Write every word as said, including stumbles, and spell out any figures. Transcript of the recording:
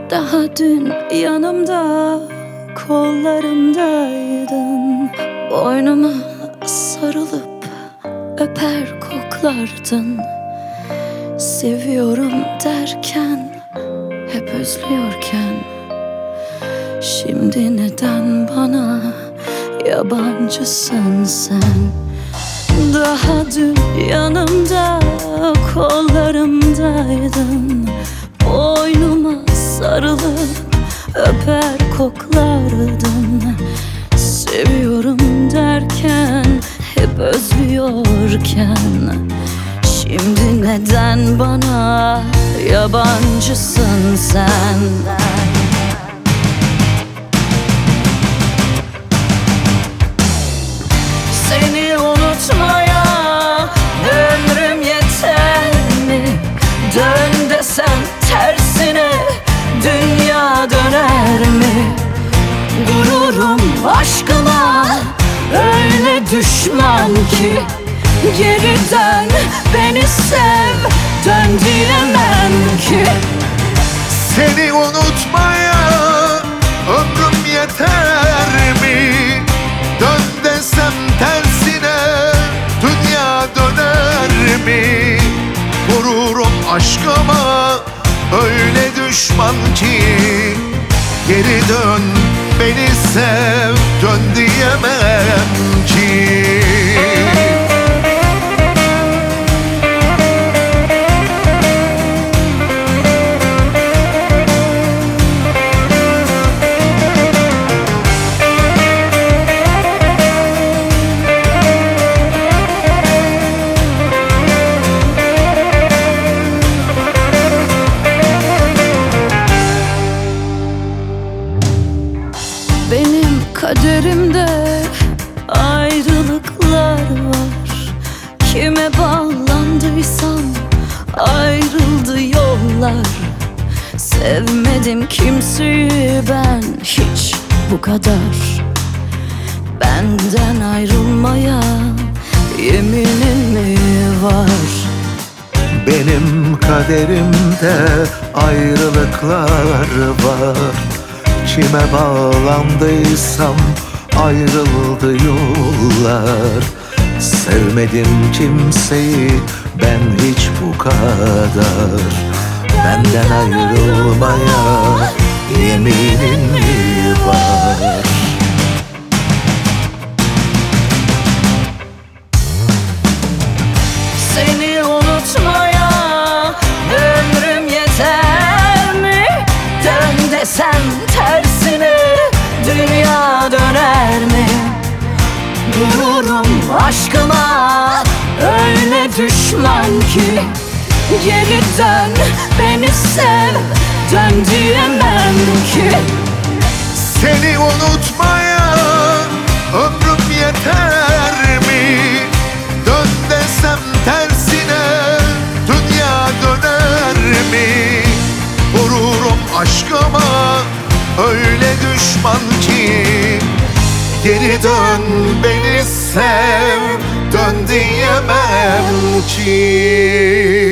Daha dün yanımda, kollarımdaydın. Boynuma sarılıp öper koklardın. Seviyorum derken, hep özlüyorken, şimdi neden bana yabancısın sen? Daha dün yanımda, kollarımdaydın. Boynuma sarılıp öper koklardın. Seviyorum derken, hep özlüyorken, şimdi neden bana yabancısın sen? Seni unutmaya ömrüm yeter mi? Dön desem tersine dünya döner mi? Gururum aşkıma öyle düşman ki, geri dön beni sev, dön diyemem ki. Seni unutmaya ömrüm yeter mi? Dön desem tersine dünya döner mi? Vururum aşkıma öyle düşman ki, geri dön beni sev, dön diyemem ki. Benim kaderimde ayrılıklar var. Kime bağlandıysam ayrıldı yollar. Sevmedim kimseyi ben hiç bu kadar. Benden ayrılmaya yeminin mi var? Benim kaderimde ayrılıklar var. Kime bağlandıysam ayrıldı yollar. Sevmedim kimseyi ben hiç bu kadar. Benden ayrılmaya yeminin mi var? Seni unutmaya ömrüm yeter mi? Dön desem tersine dünya döner mi? Gururum aşkıma öyle düşman ki, geri dön beni sev, dön diyemem ki. Seni unutmaya ömrüm yeter mi? Dön desem tersine dünya döner mi? Vururum aşkıma öyle düşman ki, geri dön beni sev, dön diyemem ki.